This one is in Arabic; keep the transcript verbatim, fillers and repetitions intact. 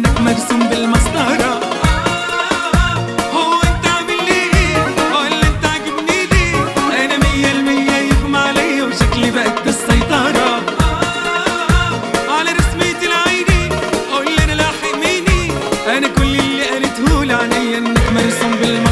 انك مرسوم بالمسطرة. هو انت عامل لي ايه ولا انت عاجبني ليه؟ انا مية المية يغمى عليا وشكلي بقت السيطرة. على رسمتي العيني قول لي انا لاحق ميني، انا كل اللي قالته لعينيا انك مرسوم بالمسطرة.